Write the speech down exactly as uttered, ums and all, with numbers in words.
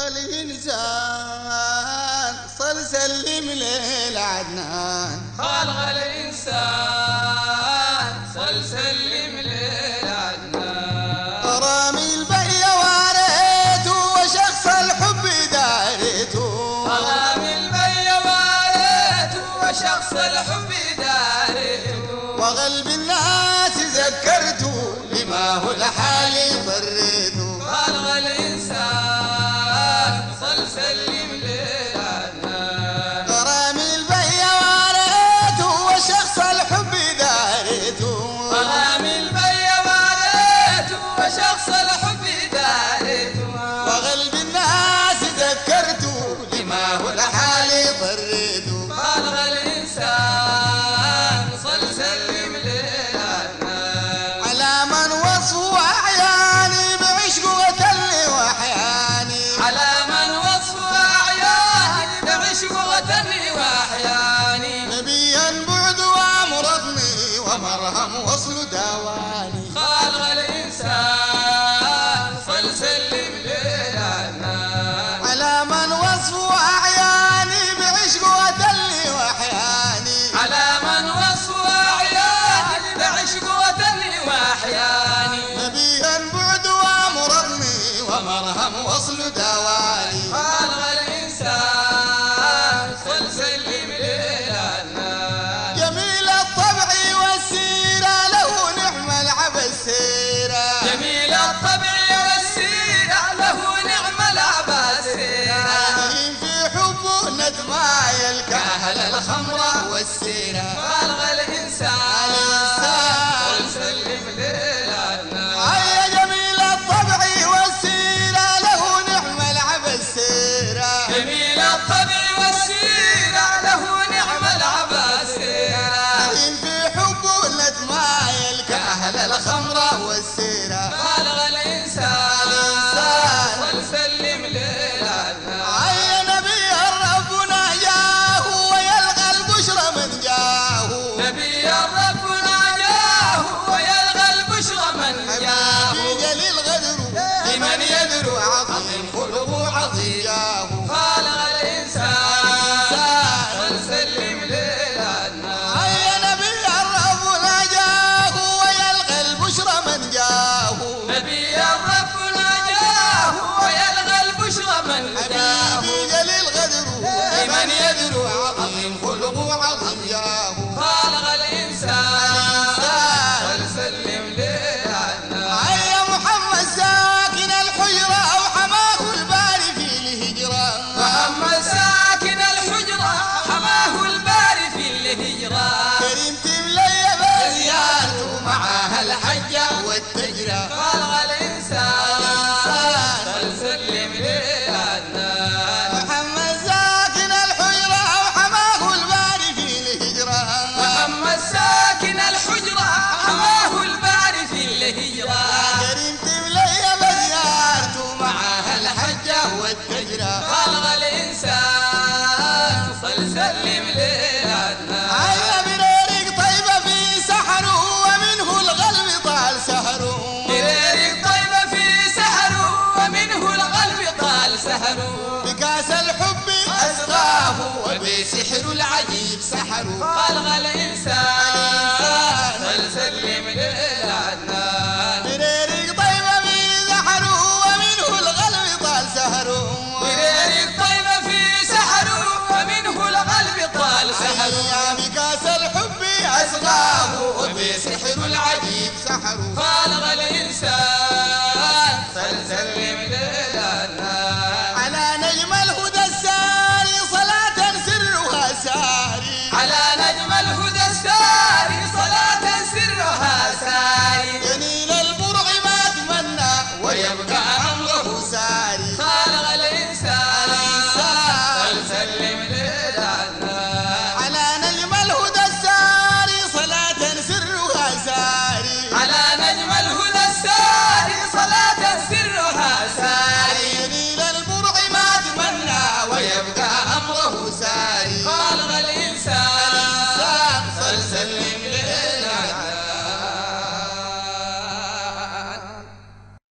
الإنسان صل سلم للعدنان. خلق الإنسان صل سلم للعدنان. رامي البي واريته وشخص الحب داريته. رامي البي واريته وشخص الحب داريته. وقلب الناس ذكرته لما هو لحالي ضريته. خلق الإنسان صل سلم للعدنان. رامي البي واريته وشخص الحب داريته. رامي البي واريته وشخص الحب داريته. وقلب الناس ذكرته لما هو لحالي ضريته. خلق الإنسان صل سلم للعدنان. على من وصفه أعياني بعشق وتلي وأحياني. على من وصفه أعياني بعشق وتلي وأحياني. نبيا بعد وأمرضني ومرهم وصل داواني. خلق الإنسان صل سلم للعدنان. على من وصفه أعياني بعشق وتلي وأحياني. على من وصفه أعياني بعشق وتلي وأحياني. نبيا بعد وأمرضني ومرهم وصل داواني. خلق الإنسان صل سلم للعدنان. جميل الطبع والسيرة له نعم العبد سيرة. جميل الطبع والسيرة له نعم العباس سيرة. في حبه ندما يلكاهل الخمر والسيرة. خلق الإنسان صل سلم للعدنان. هيا جميل الطبع والسيرة له نعم العبد سيرة. جميل الطبع والسيرة له نعم العباس سيرة. في حبه ندما يلكاهل الخمر والسيرة. خلق الإنسان صل سلم للعدنان. هيا نبي ربنا جاه ويلقى البشرى من جاه. نبي ربنا جاه ويلقى البشرى من جاه. في جليل غدر لمن يدر عظيم خلقه عظيم جاه. خلق الإنسان صل سلم للعدنان. هيا نبي ربنا جاه ويلقى البشرى من جاه. نبي ربنا جاه ويلقى البشرى من جاه. في جليل غدر لمن يدر عظيم خلقه عظيم جاه. خلق الإنسان صل سلم للعدنان. هيا محمد ساكن الحجرة وحماه الباري في الهجرة. محمد ساكن الحجرة حماه الباري في الهجرة. كريم تملي بزيارته معاها الحجة والتجرة. خلق الإنسان صل سلم للعدنان. محمد ساكن الحجرة وحماه الباري في الهجرة. محمد ساكن الحجرة حماه الباري في الهجرة. كريم تملي بزيارته معاها الحجة والتجرة. خلق الإنسان صل سلم للعدنان. هيا بريرق طيبة في سحره ومنه القلب طال سهره. بريرق طيبة في سحره ومنه القلب طال سهره. بكاس الحب أسقاه وبسحر العجيب سحره. خلق الإنسان صل سلم للعدنان. بريرق طيبة في سحره ومنه القلب طال سهره. بريرق طيبة في سحره ومنه القلب طال سهره. هيا بكاس الحب أسقاه وبسحر العجيب سحره.